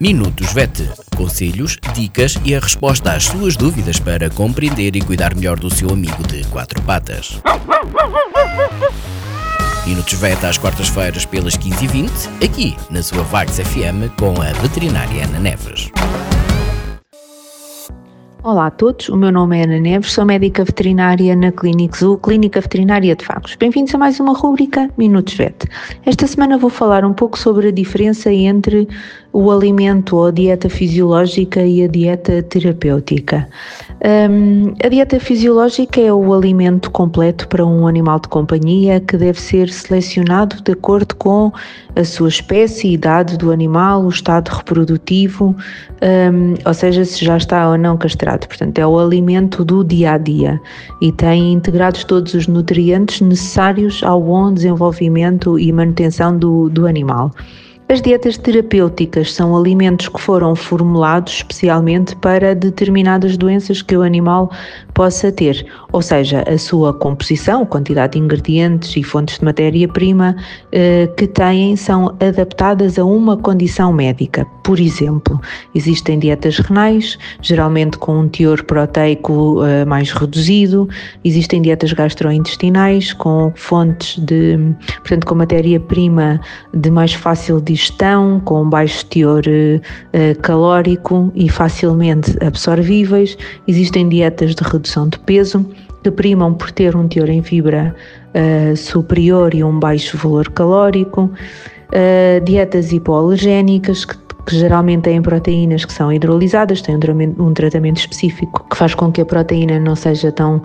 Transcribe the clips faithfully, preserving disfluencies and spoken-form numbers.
Minutos VET. Conselhos, dicas e a resposta às suas dúvidas para compreender e cuidar melhor do seu amigo de quatro patas. Minutos VET às quartas-feiras pelas quinze e vinte, aqui na sua Vagos F M com a veterinária Ana Neves. Olá a todos, o meu nome é Ana Neves, sou médica veterinária na Clínica Zoo, Clínica Veterinária de Vagos. Bem-vindos a mais uma rubrica Minutos VET. Esta semana vou falar um pouco sobre a diferença entre o alimento ou a dieta fisiológica e a dieta terapêutica. Um, a dieta fisiológica é o alimento completo para um animal de companhia que deve ser selecionado de acordo com a sua espécie, idade do animal, o estado reprodutivo, um, ou seja, se já está ou não castrado. Portanto, é o alimento do dia-a-dia e tem integrados todos os nutrientes necessários ao bom desenvolvimento e manutenção do, do animal. As dietas terapêuticas são alimentos que foram formulados especialmente para determinadas doenças que o animal possa ter, ou seja, a sua composição, quantidade de ingredientes e fontes de matéria-prima eh, que têm são adaptadas a uma condição médica. Por exemplo, existem dietas renais, geralmente com um teor proteico eh, mais reduzido, existem dietas gastrointestinais com fontes de, portanto, com matéria-prima de mais fácil digestão, com baixo teor eh, calórico e facilmente absorvíveis. Existem dietas de redução de peso que primam por ter um teor em fibra uh, superior e um baixo valor calórico, uh, dietas hipoalergénicas que, que geralmente têm proteínas que são hidrolisadas, têm um, um tratamento específico que faz com que a proteína não seja tão uh,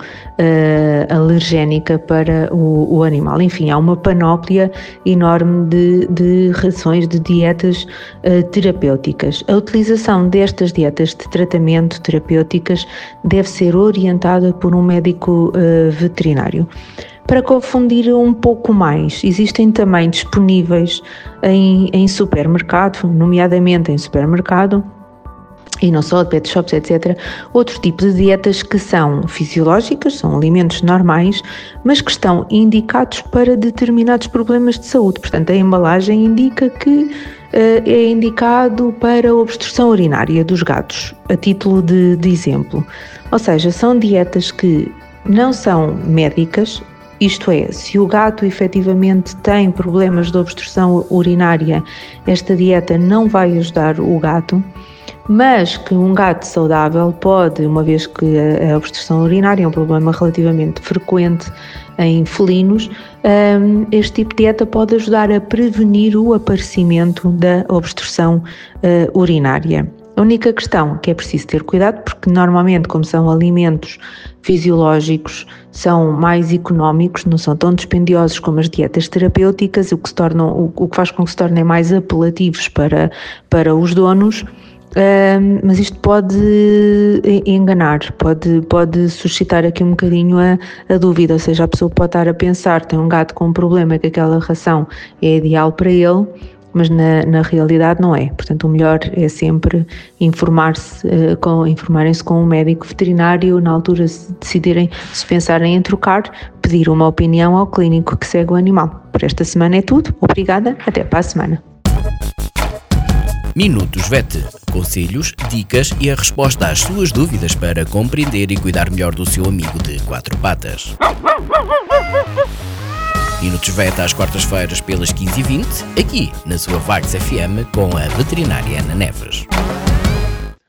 alergénica para o, o animal. Enfim, há uma panóplia enorme de, de rações de dietas uh, terapêuticas. A utilização destas dietas de tratamento terapêuticas deve ser orientada por um médico uh, veterinário. Para confundir um pouco mais, existem também disponíveis em, em supermercado, nomeadamente em supermercado, e não só, de pet shops, etcétera, outro tipo de dietas que são fisiológicas, são alimentos normais, mas que estão indicados para determinados problemas de saúde. Portanto, a embalagem indica que uh, é indicado para a obstrução urinária dos gatos, a título de, de exemplo. Ou seja, são dietas que não são médicas. Isto é, se o gato efetivamente tem problemas de obstrução urinária, esta dieta não vai ajudar o gato, mas que um gato saudável pode, uma vez que a obstrução urinária é um problema relativamente frequente em felinos, este tipo de dieta pode ajudar a prevenir o aparecimento da obstrução urinária. A única questão que é preciso ter cuidado, porque normalmente, como são alimentos fisiológicos, são mais económicos, não são tão dispendiosos como as dietas terapêuticas, o que, se tornam, o, o que faz com que se tornem mais apelativos para, para os donos, uh, mas isto pode enganar, pode, pode suscitar aqui um bocadinho a, a dúvida, ou seja, a pessoa pode estar a pensar, tem um gato com um problema, que aquela ração é ideal para ele, mas na, na realidade não é. Portanto, o melhor é sempre informar-se, uh, com, informarem-se com um médico veterinário na altura de decidirem, se pensarem em trocar, pedir uma opinião ao clínico que segue o animal. Por esta semana é tudo. Obrigada. Até para a semana. Minutos VET. Conselhos, dicas e a resposta às suas dúvidas para compreender e cuidar melhor do seu amigo de quatro patas. Minutos VET às quartas-feiras pelas quinze e vinte, aqui na sua Vagos F M com a veterinária Ana Neves.